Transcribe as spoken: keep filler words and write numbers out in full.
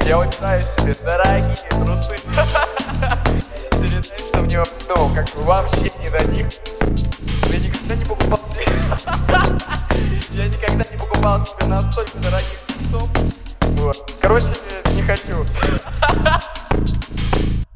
Я выбираю себе дорогие трусы. Ты знаешь, что мне придумал, как бы вообще не до них. Я никогда не покупал себе... Я никогда не покупал себе настолько дорогих трусов. Вот. Короче, не хочу.